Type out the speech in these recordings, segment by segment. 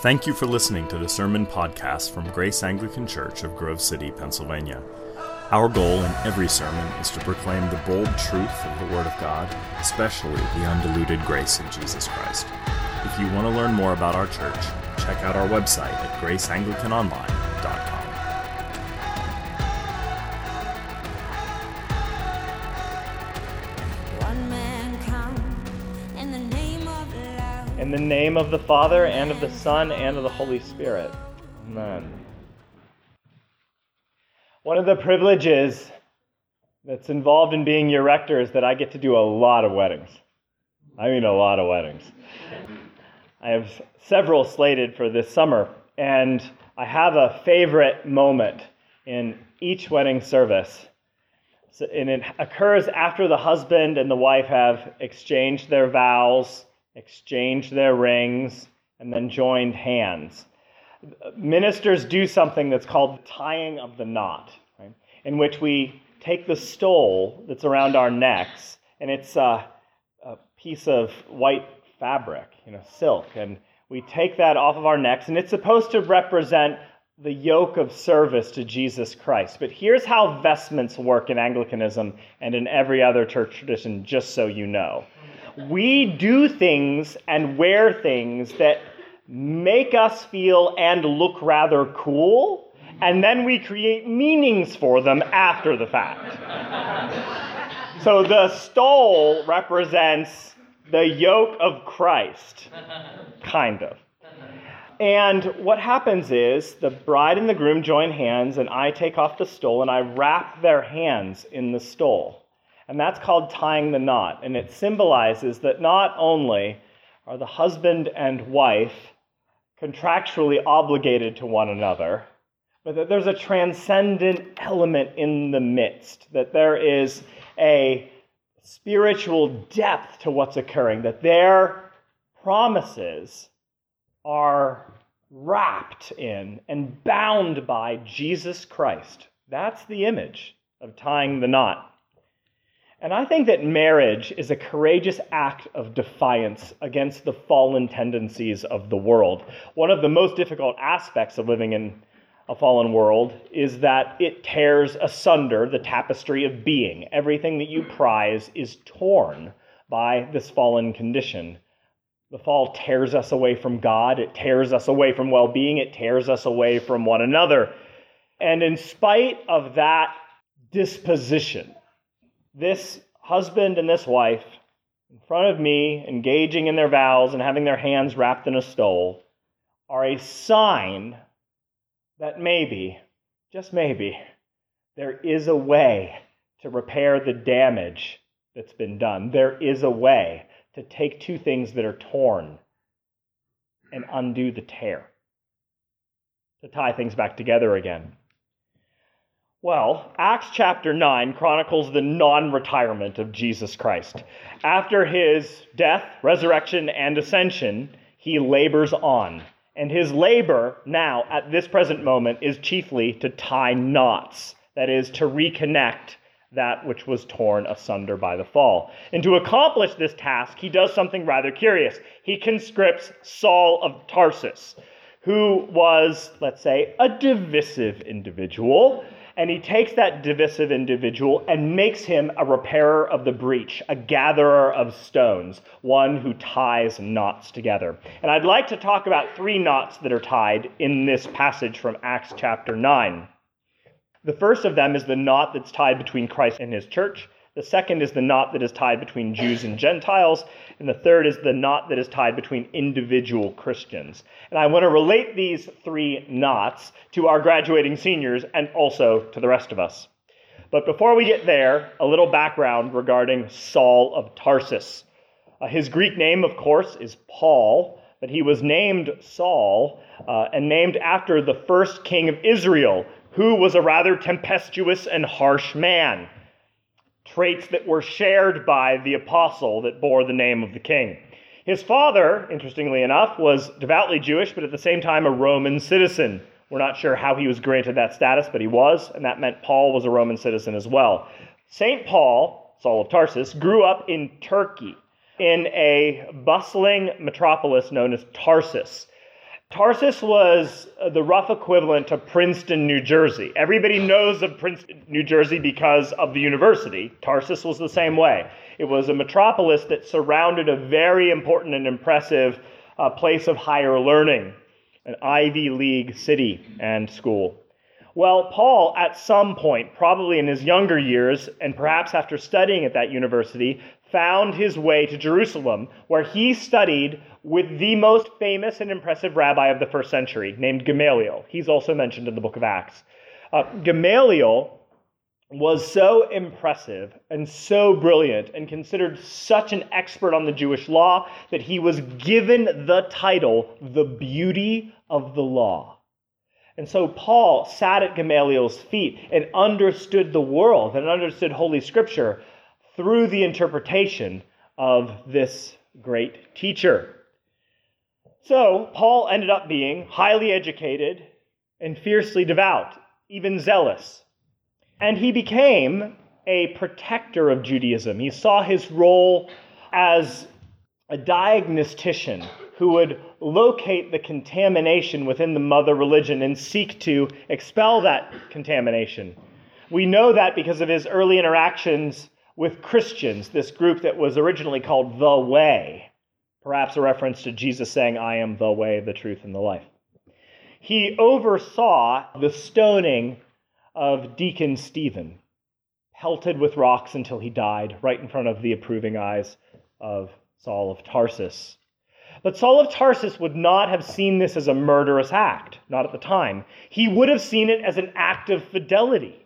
Thank you for listening to the sermon podcast from Grace Anglican Church of Grove City, Pennsylvania. Our goal in every sermon is to proclaim the bold truth of the Word of God, especially the undiluted grace of Jesus Christ. If you want to learn more about our church, check out our website at graceanglicanonline.com. In the name of the Father, and of the Son, and of the Holy Spirit. Amen. One of the privileges that's involved in being your rector is that I get to do a lot of weddings. I mean, a lot of weddings. I have several slated for this summer, and I have a favorite moment in each wedding service. And it occurs after the husband and the wife have exchanged their vows, exchanged their rings, and then joined hands. Ministers do something that's called the tying of the knot, right? In which we take the stole that's around our necks, and it's a piece of white fabric, silk, and we take that off of our necks, and it's supposed to represent the yoke of service to Jesus Christ. But here's how vestments work in Anglicanism and in every other church tradition, just so you know. We do things and wear things that make us feel and look rather cool, and then we create meanings for them after the fact. So the stole represents the yoke of Christ, kind of. And what happens is the bride and the groom join hands, and I take off the stole and I wrap their hands in the stole. And that's called tying the knot. And it symbolizes that not only are the husband and wife contractually obligated to one another, but that there's a transcendent element in the midst, that there is a spiritual depth to what's occurring, that their promises are wrapped in and bound by Jesus Christ. That's the image of tying the knot. And I think that marriage is a courageous act of defiance against the fallen tendencies of the world. One of the most difficult aspects of living in a fallen world is that it tears asunder the tapestry of being. Everything that you prize is torn by this fallen condition. The fall tears us away from God. It tears us away from well-being. It tears us away from one another. And in spite of that disposition, this husband and this wife, in front of me, engaging in their vows and having their hands wrapped in a stole, are a sign that maybe, just maybe, there is a way to repair the damage that's been done. There is a way to take two things that are torn and undo the tear, to tie things back together again. Well, Acts chapter 9 chronicles the non-retirement of Jesus Christ. After his death, resurrection, and ascension, he labors on. And his labor now, at this present moment, is chiefly to tie knots. That is, to reconnect that which was torn asunder by the fall. And to accomplish this task, he does something rather curious. He conscripts Saul of Tarsus, who was, let's say, a divisive individual. And he takes that divisive individual and makes him a repairer of the breach, a gatherer of stones, one who ties knots together. And I'd like to talk about three knots that are tied in this passage from Acts chapter 9. The first of them is the knot that's tied between Christ and his church. The second is the knot that is tied between Jews and Gentiles. And the third is the knot that is tied between individual Christians. And I want to relate these three knots to our graduating seniors and also to the rest of us. But before we get there, a little background regarding Saul of Tarsus. His Greek name, of course, is Paul, but he was named Saul and named after the first king of Israel, who was a rather tempestuous and harsh man. Traits that were shared by the apostle that bore the name of the king. His father, interestingly enough, was devoutly Jewish, but at the same time a Roman citizen. We're not sure how he was granted that status, but he was, and that meant Paul was a Roman citizen as well. St. Paul, Saul of Tarsus, grew up in Turkey, in a bustling metropolis known as Tarsus. Tarsus was the rough equivalent to Princeton, New Jersey. Everybody knows of Princeton, New Jersey because of the university. Tarsus was the same way. It was a metropolis that surrounded a very important and impressive place of higher learning, an Ivy League city and school. Well, Paul, at some point, probably in his younger years, and perhaps after studying at that university, found his way to Jerusalem, where he studied with the most famous and impressive rabbi of the first century, named Gamaliel. He's also mentioned in the book of Acts. Gamaliel was so impressive and so brilliant and considered such an expert on the Jewish law that he was given the title, the beauty of the law. And so Paul sat at Gamaliel's feet and understood the world and understood Holy Scripture through the interpretation of this great teacher. So Paul ended up being highly educated and fiercely devout, even zealous. And he became a protector of Judaism. He saw his role as a diagnostician who would locate the contamination within the mother religion and seek to expel that contamination. We know that because of his early interactions with Christians, this group that was originally called The Way, perhaps a reference to Jesus saying, "I am the way, the truth, and the life." He oversaw the stoning of Deacon Stephen, pelted with rocks until he died right in front of the approving eyes of Saul of Tarsus. But Saul of Tarsus would not have seen this as a murderous act, not at the time. He would have seen it as an act of fidelity.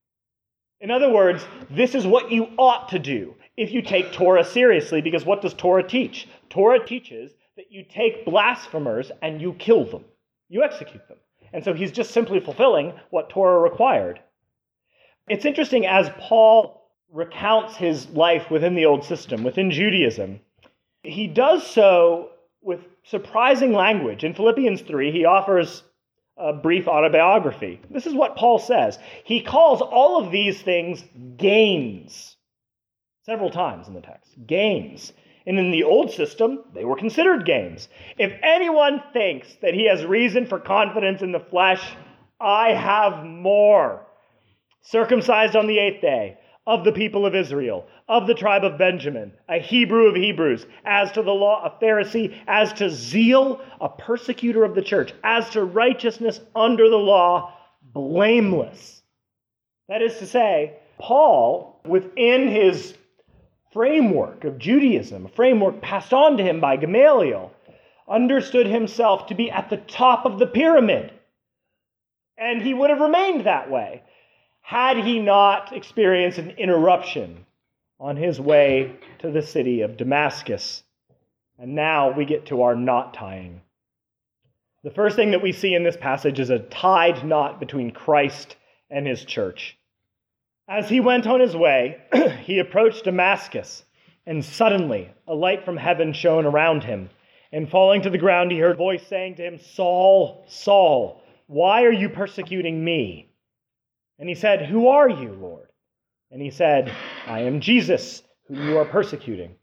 In other words, this is what you ought to do if you take Torah seriously, because what does Torah teach? Torah teaches that you take blasphemers and you kill them. You execute them. And so he's just simply fulfilling what Torah required. It's interesting, as Paul recounts his life within the old system, within Judaism, he does so with surprising language. In Philippians 3, he offers a brief autobiography. This is what Paul says. He calls all of these things gains. Several times in the text. Gains. And in the old system, they were considered gains. If anyone thinks that he has reason for confidence in the flesh, I have more. Circumcised on the 8th day, of the people of Israel, of the tribe of Benjamin, a Hebrew of Hebrews, as to the law, a Pharisee, as to zeal, a persecutor of the church, as to righteousness under the law, blameless. That is to say, Paul, within his framework of Judaism, a framework passed on to him by Gamaliel, understood himself to be at the top of the pyramid. And he would have remained that way had he not experienced an interruption on his way to the city of Damascus. And now we get to our knot tying. The first thing that we see in this passage is a tied knot between Christ and his church. As he went on his way, he approached Damascus, and suddenly a light from heaven shone around him. And falling to the ground, he heard a voice saying to him, "Saul, Saul, why are you persecuting me?" And he said, "Who are you, Lord?" And he said, "I am Jesus, whom you are persecuting."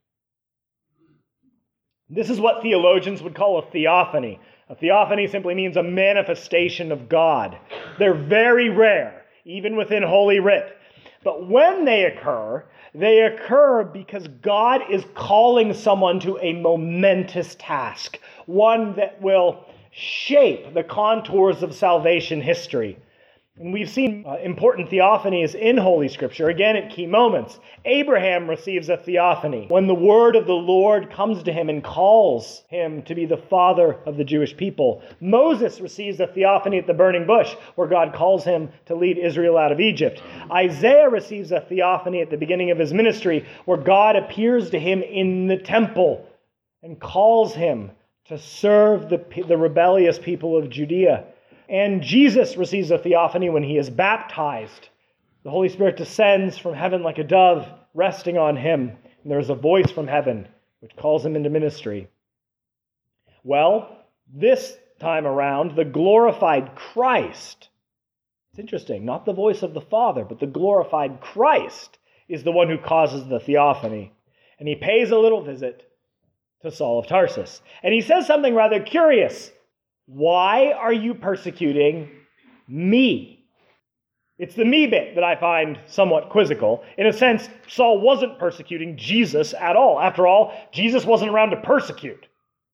This is what theologians would call a theophany. A theophany simply means a manifestation of God. They're very rare, even within Holy Writ. But when they occur because God is calling someone to a momentous task, one that will shape the contours of salvation history. And we've seen important theophanies in Holy Scripture, again at key moments. Abraham receives a theophany when the word of the Lord comes to him and calls him to be the father of the Jewish people. Moses receives a theophany at the burning bush, where God calls him to lead Israel out of Egypt. Isaiah receives a theophany at the beginning of his ministry, where God appears to him in the temple and calls him to serve the rebellious people of Judea. And Jesus receives a theophany when he is baptized. The Holy Spirit descends from heaven like a dove, resting on him. And there is a voice from heaven which calls him into ministry. Well, this time around, the glorified Christ, it's interesting, not the voice of the Father, but the glorified Christ is the one who causes the theophany. And he pays a little visit to Saul of Tarsus. And he says something rather curious. Why are you persecuting me? It's the me bit that I find somewhat quizzical. In a sense, Saul wasn't persecuting Jesus at all. After all, Jesus wasn't around to persecute.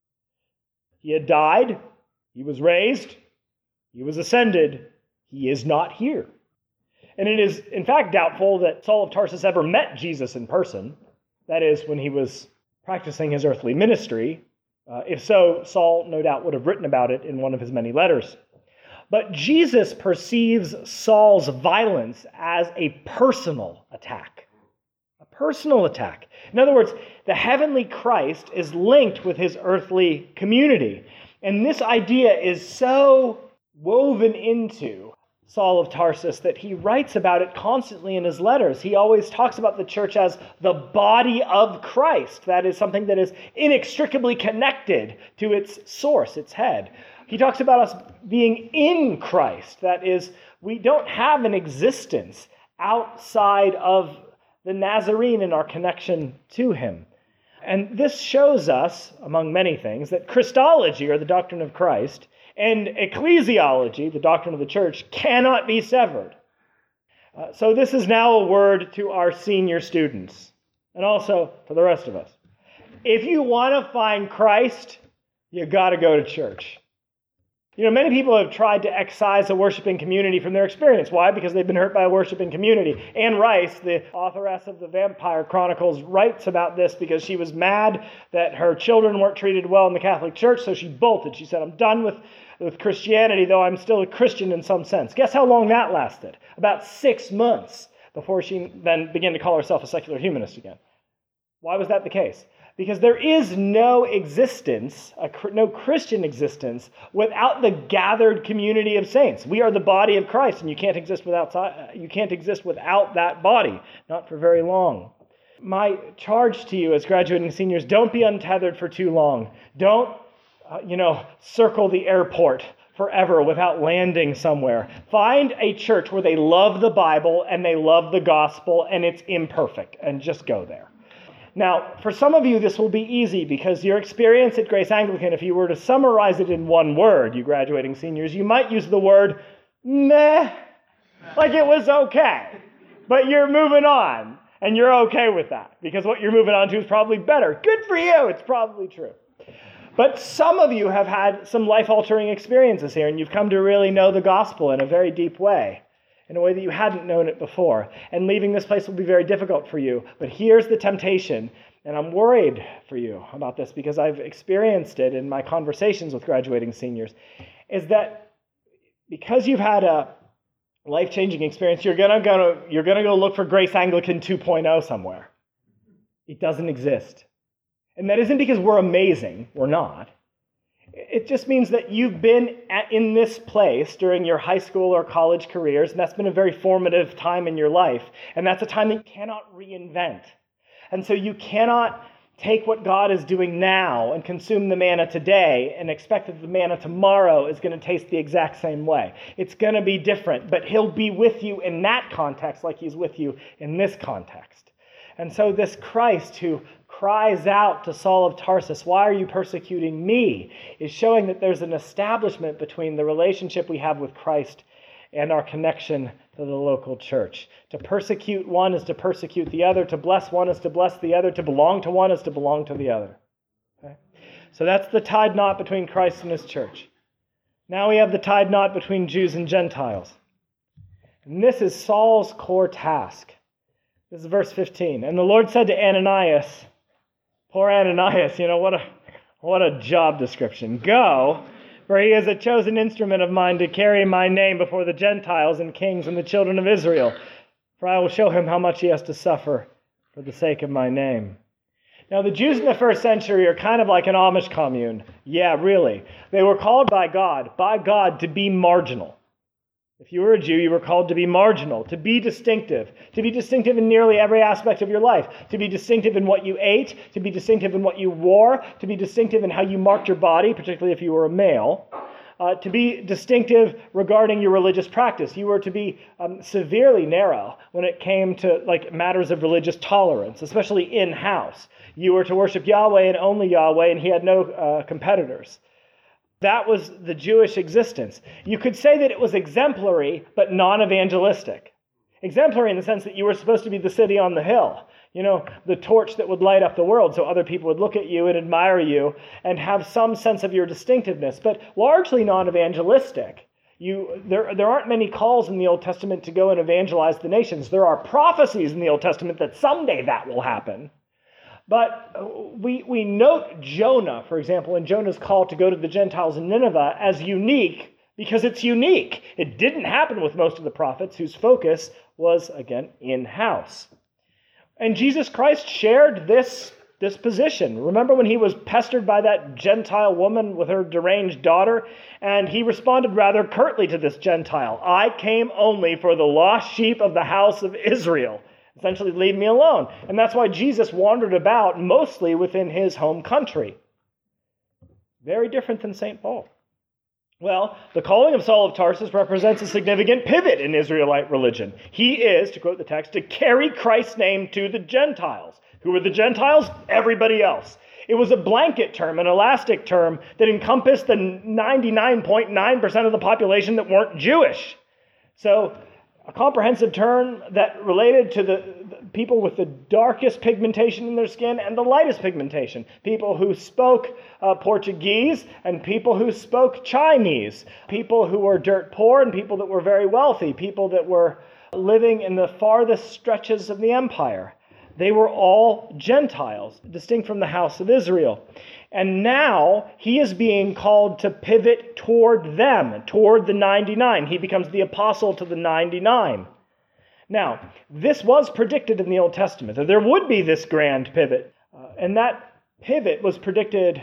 He had died, he was raised, he was ascended, he is not here. And it is, in fact, doubtful that Saul of Tarsus ever met Jesus in person. That is, when he was practicing his earthly ministry. If so, Saul no doubt would have written about it in one of his many letters. But Jesus perceives Saul's violence as a personal attack. A personal attack. In other words, the heavenly Christ is linked with his earthly community. And this idea is so woven into Saul of Tarsus that he writes about it constantly in his letters. He always talks about the church as the body of Christ. That is something that is inextricably connected to its source, its head. He talks about us being in Christ. That is, we don't have an existence outside of the Nazarene in our connection to him. And this shows us, among many things, that Christology, or the doctrine of Christ, and ecclesiology, the doctrine of the church, cannot be severed. So this is now a word to our senior students, and also to the rest of us. If you want to find Christ, you got to go to church. You know, many people have tried to excise a worshiping community from their experience. Why? Because they've been hurt by a worshiping community. Anne Rice, the authoress of the Vampire Chronicles, writes about this because she was mad that her children weren't treated well in the Catholic Church, so she bolted. She said, I'm done with Christianity, though I'm still a Christian in some sense. Guess how long that lasted? About 6 months before she then began to call herself a secular humanist again. Why was that the case? Because there is no existence, no Christian existence, without the gathered community of saints. We are the body of Christ, and you can't exist without that body, not for very long. My charge to you as graduating seniors, don't be untethered for too long. Don't, circle the airport forever without landing somewhere. Find a church where they love the Bible and they love the gospel, and it's imperfect, and just go there. Now, for some of you, this will be easy because your experience at Grace Anglican, if you were to summarize it in one word, you graduating seniors, you might use the word meh, like it was okay. But you're moving on, and you're okay with that because what you're moving on to is probably better. Good for you, it's probably true. But some of you have had some life-altering experiences here, and you've come to really know the gospel in a very deep way, in a way that you hadn't known it before. And leaving this place will be very difficult for you. But here's the temptation, and I'm worried for you about this because I've experienced it in my conversations with graduating seniors, is that because you've had a life-changing experience, you're gonna go look for Grace Anglican 2.0 somewhere. It doesn't exist. And that isn't because we're amazing. We're not. It just means that you've been in this place during your high school or college careers, and that's been a very formative time in your life. And that's a time that you cannot reinvent. And so you cannot take what God is doing now and consume the manna today and expect that the manna tomorrow is going to taste the exact same way. It's going to be different, but he'll be with you in that context like he's with you in this context. And so this Christ who cries out to Saul of Tarsus, why are you persecuting me, is showing that there's an establishment between the relationship we have with Christ and our connection to the local church. To persecute one is to persecute the other. To bless one is to bless the other. To belong to one is to belong to the other. Okay? So that's the tied knot between Christ and his church. Now we have the tied knot between Jews and Gentiles. And this is Saul's core task. This is verse 15. And the Lord said to Ananias, poor Ananias, what a job description. Go, for he is a chosen instrument of mine to carry my name before the Gentiles and kings and the children of Israel. For I will show him how much he has to suffer for the sake of my name. Now, the Jews in the first century are kind of like an Amish commune. Yeah, really. They were called by God, to be marginal. If you were a Jew, you were called to be marginal, to be distinctive in nearly every aspect of your life, to be distinctive in what you ate, to be distinctive in what you wore, to be distinctive in how you marked your body, particularly if you were a male, to be distinctive regarding your religious practice. You were to be severely narrow when it came to matters of religious tolerance, especially in-house. You were to worship Yahweh and only Yahweh, and he had no competitors. That was the Jewish existence. You could say that it was exemplary, but non-evangelistic. Exemplary in the sense that you were supposed to be the city on the hill. The torch that would light up the world so other people would look at you and admire you and have some sense of your distinctiveness, but largely non-evangelistic. There aren't many calls in the Old Testament to go and evangelize the nations. There are prophecies in the Old Testament that someday that will happen. But we note Jonah, for example, in Jonah's call to go to the Gentiles in Nineveh as unique because it's unique. It didn't happen with most of the prophets whose focus was, again, in-house. And Jesus Christ shared this position. Remember when he was pestered by that Gentile woman with her deranged daughter? And he responded rather curtly to this Gentile, "I came only for the lost sheep of the house of Israel." Essentially, leave me alone. And that's why Jesus wandered about mostly within his home country. Very different than St. Paul. Well, the calling of Saul of Tarsus represents a significant pivot in Israelite religion. He is, to quote the text, to carry Christ's name to the Gentiles. Who were the Gentiles? Everybody else. It was a blanket term, an elastic term that encompassed the 99.9% of the population that weren't Jewish. So, a comprehensive term that related to the people with the darkest pigmentation in their skin and the lightest pigmentation. People who spoke Portuguese and people who spoke Chinese. People who were dirt poor and people that were very wealthy. People that were living in the farthest stretches of the empire. They were all Gentiles, distinct from the house of Israel. And now he is being called to pivot toward them, toward the 99. He becomes the apostle to the 99. Now, this was predicted in the Old Testament, that there would be this grand pivot. And that pivot was predicted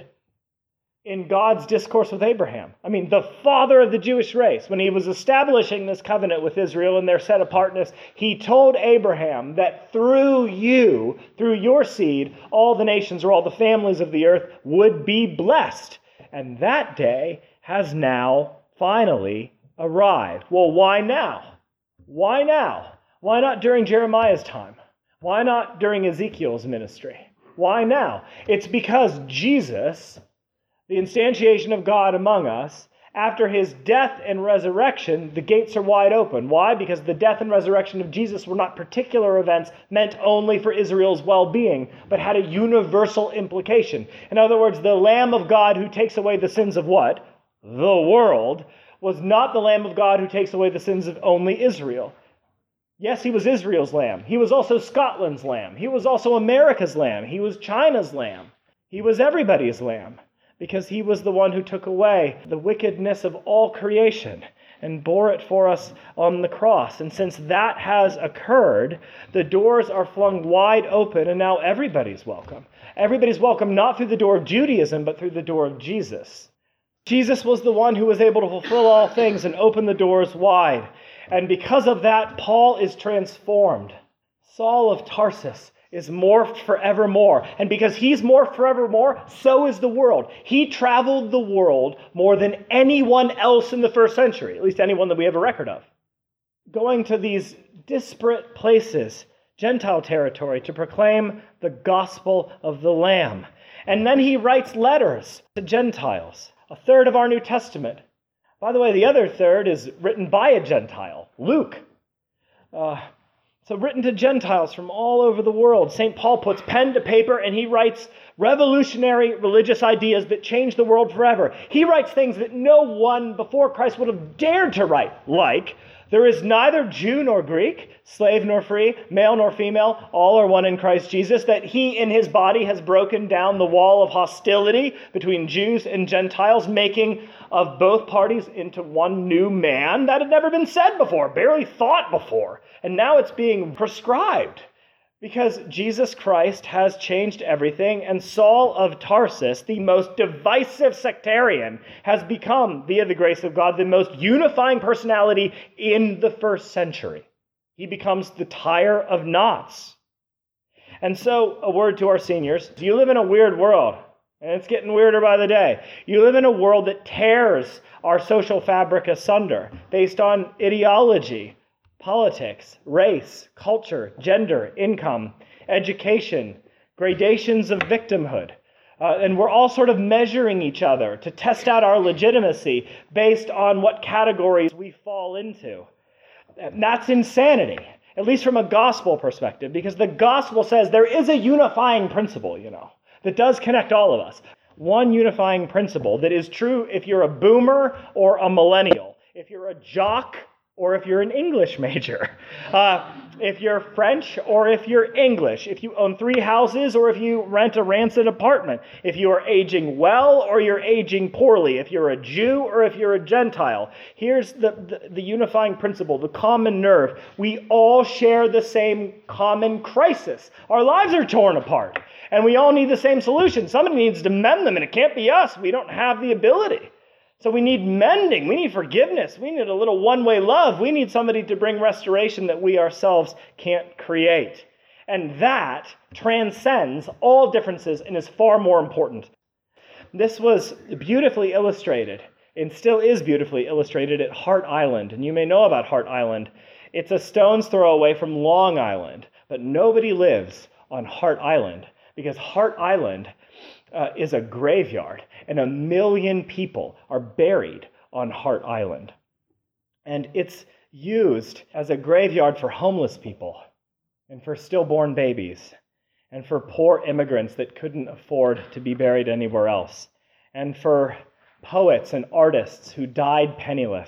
in God's discourse with Abraham. The father of the Jewish race. When he was establishing this covenant with Israel and their set apartness, he told Abraham that through you, through your seed, all the nations or all the families of the earth would be blessed. And that day has now finally arrived. Well, why now? Why now? Why not during Jeremiah's time? Why not during Ezekiel's ministry? Why now? It's because Jesus, the instantiation of God among us, after his death and resurrection, the gates are wide open. Why? Because the death and resurrection of Jesus were not particular events meant only for Israel's well-being, but had a universal implication. In other words, the Lamb of God who takes away the sins of what? The world, was not the Lamb of God who takes away the sins of only Israel. Yes, he was Israel's lamb. He was also Scotland's lamb. He was also America's lamb. He was China's lamb. He was everybody's lamb, because he was the one who took away the wickedness of all creation and bore it for us on the cross. And since that has occurred, the doors are flung wide open, and now everybody's welcome. Everybody's welcome not through the door of Judaism, but through the door of Jesus. Jesus was the one who was able to fulfill all things and open the doors wide. And because of that, Paul is transformed. Saul of Tarsus is morphed forevermore. And because he's morphed forevermore, so is the world. He traveled the world more than anyone else in the first century, at least anyone that we have a record of. Going to these disparate places, Gentile territory, to proclaim the gospel of the Lamb. And then he writes letters to Gentiles, a third of our New Testament. By the way, the other third is written by a Gentile, Luke. So written to Gentiles from all over the world. St. Paul puts pen to paper and he writes revolutionary religious ideas that change the world forever. He writes things that no one before Christ would have dared to write, like, there is neither Jew nor Greek, slave nor free, male nor female, all are one in Christ Jesus, that he in his body has broken down the wall of hostility between Jews and Gentiles, making of both parties into one new man. That had never been said before, barely thought before. And now it's being prescribed because Jesus Christ has changed everything, and Saul of Tarsus, the most divisive sectarian, has become, via the grace of God, the most unifying personality in the first century. He becomes the tire of knots. And so, a word to our seniors. You live in a weird world, and it's getting weirder by the day. You live in a world that tears our social fabric asunder based on ideology, politics, race, culture, gender, income, education, gradations of victimhood. And we're all sort of measuring each other to test out our legitimacy based on what categories we fall into. And that's insanity, at least from a gospel perspective, because the gospel says there is a unifying principle, that does connect all of us. One unifying principle that is true if you're a boomer or a millennial, if you're a jock or if you're an English major, if you're French or if you're English, if you own 3 houses or if you rent a rancid apartment, if you are aging well or you're aging poorly, if you're a Jew or if you're a Gentile. Here's the unifying principle, the common nerve. We all share the same common crisis. Our lives are torn apart, and we all need the same solution. Somebody needs to mend them, and it can't be us. We don't have the ability. So we need mending, we need forgiveness, we need a little one-way love, we need somebody to bring restoration that we ourselves can't create. And that transcends all differences and is far more important. This was beautifully illustrated, and still is beautifully illustrated at Hart Island. And you may know about Hart Island. It's a stone's throw away from Long Island, but nobody lives on Hart Island because Hart Island is a graveyard, and 1 million people are buried on Hart Island. And it's used as a graveyard for homeless people, and for stillborn babies, and for poor immigrants that couldn't afford to be buried anywhere else, and for poets and artists who died penniless.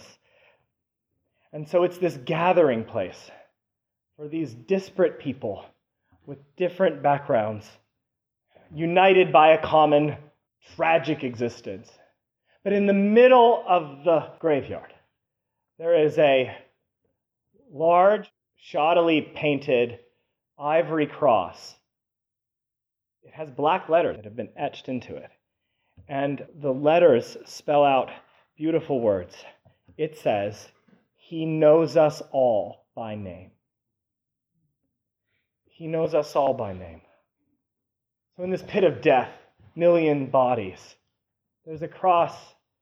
And so it's this gathering place for these disparate people with different backgrounds, united by a common tragic existence. But in the middle of the graveyard, there is a large, shoddily painted ivory cross. It has black letters that have been etched into it. And the letters spell out beautiful words. It says, "He knows us all by name." He knows us all by name. So in this pit of death, 1 million bodies, there's a cross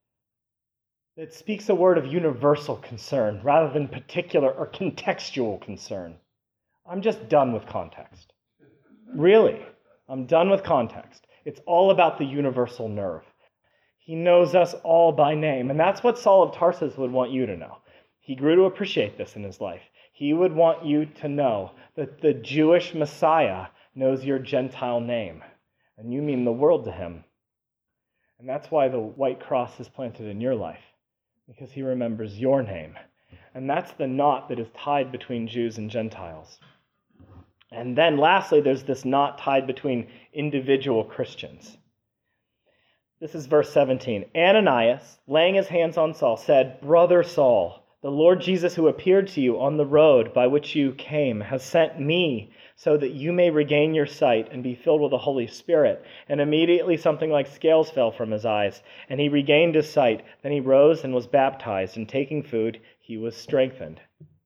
that speaks a word of universal concern rather than particular or contextual concern. I'm just done with context. Really, I'm done with context. It's all about the universal nerve. He knows us all by name, and that's what Saul of Tarsus would want you to know. He grew to appreciate this in his life. He would want you to know that the Jewish Messiah knows your Gentile name, and you mean the world to him. And that's why the white cross is planted in your life, because he remembers your name. And that's the knot that is tied between Jews and Gentiles. And then lastly, there's this knot tied between individual Christians. This is verse 17. Ananias, laying his hands on Saul, said, "Brother Saul, the Lord Jesus who appeared to you on the road by which you came has sent me so that you may regain your sight and be filled with the Holy Spirit." And immediately something like scales fell from his eyes, and he regained his sight. Then he rose and was baptized, and taking food, he was strengthened.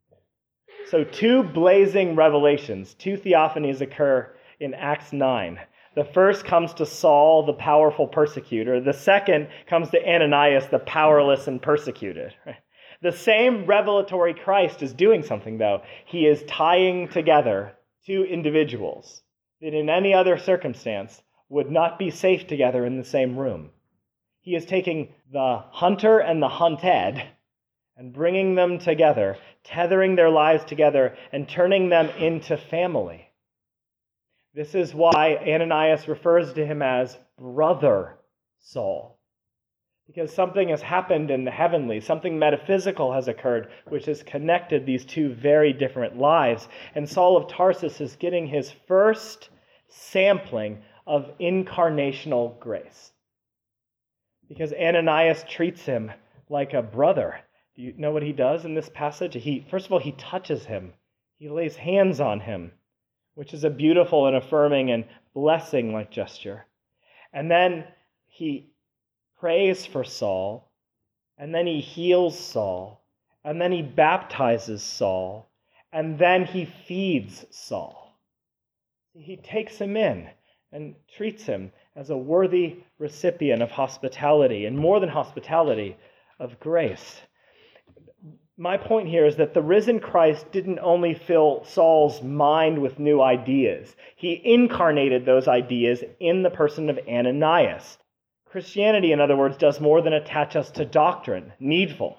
So 2 blazing revelations, 2 theophanies occur in Acts 9. The first comes to Saul, the powerful persecutor. The second comes to Ananias, the powerless and persecuted. The same revelatory Christ is doing something, though. He is tying together 2 individuals that in any other circumstance would not be safe together in the same room. He is taking the hunter and the hunted and bringing them together, tethering their lives together and turning them into family. This is why Ananias refers to him as Brother Saul. Because something has happened in the heavenly, something metaphysical has occurred, which has connected these 2 very different lives. And Saul of Tarsus is getting his first sampling of incarnational grace. Because Ananias treats him like a brother. Do you know what he does in this passage? First of all, he touches him. He lays hands on him, which is a beautiful and affirming and blessing-like gesture. And then he prays for Saul, and then he heals Saul, and then he baptizes Saul, and then he feeds Saul. He takes him in and treats him as a worthy recipient of hospitality, and more than hospitality, of grace. My point here is that the risen Christ didn't only fill Saul's mind with new ideas. He incarnated those ideas in the person of Ananias. Christianity, in other words, does more than attach us to doctrine, needful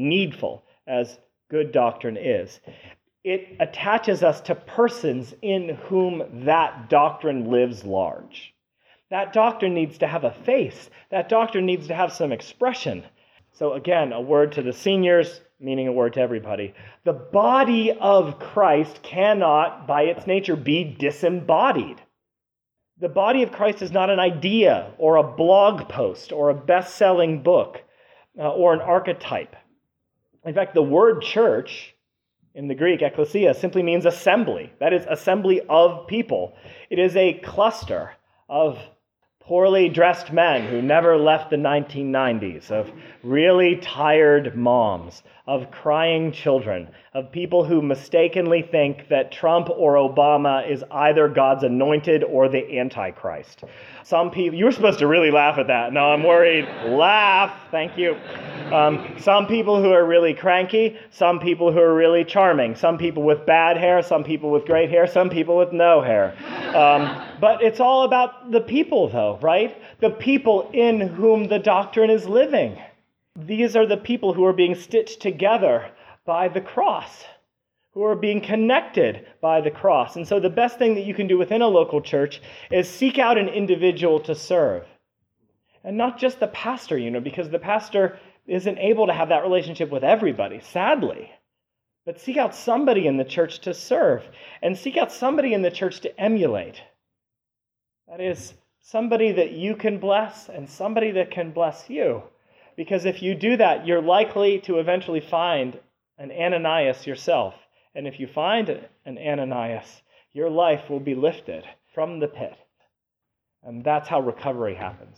as good doctrine is. It attaches us to persons in whom that doctrine lives large. That doctrine needs to have a face. That doctrine needs to have some expression. So again, a word to the seniors, meaning a word to everybody. The body of Christ cannot, by its nature, be disembodied. The body of Christ is not an idea or a blog post or a best-selling book or an archetype. In fact, the word church in the Greek, ekklesia, simply means assembly. That is, assembly of people. It is a cluster of poorly dressed men who never left the 1990s, of really tired moms, of crying children, of people who mistakenly think that Trump or Obama is either God's anointed or the Antichrist. Some people, you were supposed to really laugh at that. No, I'm worried. Laugh. Thank you. Some people who are really cranky, some people who are really charming, some people with bad hair, some people with great hair, some people with no hair. But it's all about the people, though, right? The people in whom the doctrine is living. These are the people who are being stitched together by the cross, who are being connected by the cross. And so the best thing that you can do within a local church is seek out an individual to serve. And not just the pastor, because the pastor isn't able to have that relationship with everybody, sadly. But seek out somebody in the church to serve, and seek out somebody in the church to emulate. That is, somebody that you can bless and somebody that can bless you. Because if you do that, you're likely to eventually find an Ananias yourself. And if you find an Ananias, your life will be lifted from the pit. And that's how recovery happens.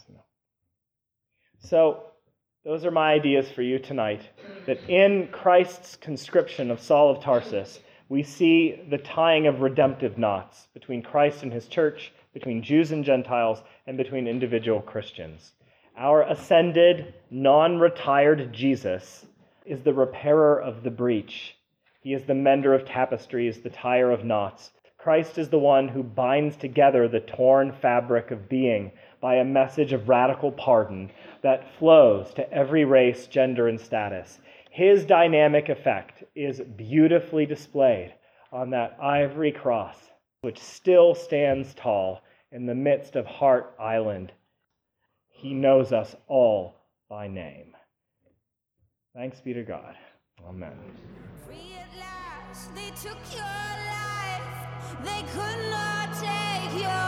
So, those are my ideas for you tonight, that in Christ's conscription of Saul of Tarsus, we see the tying of redemptive knots between Christ and his church, between Jews and Gentiles, and between individual Christians. Our ascended, non-retired Jesus is the repairer of the breach. He is the mender of tapestries, the tire of knots. Christ is the one who binds together the torn fabric of being by a message of radical pardon that flows to every race, gender, and status. His dynamic effect is beautifully displayed on that ivory cross, which still stands tall in the midst of Hart Island. He knows us all by name. Thanks be to God. Amen. Free at last, they took your life. They could not take your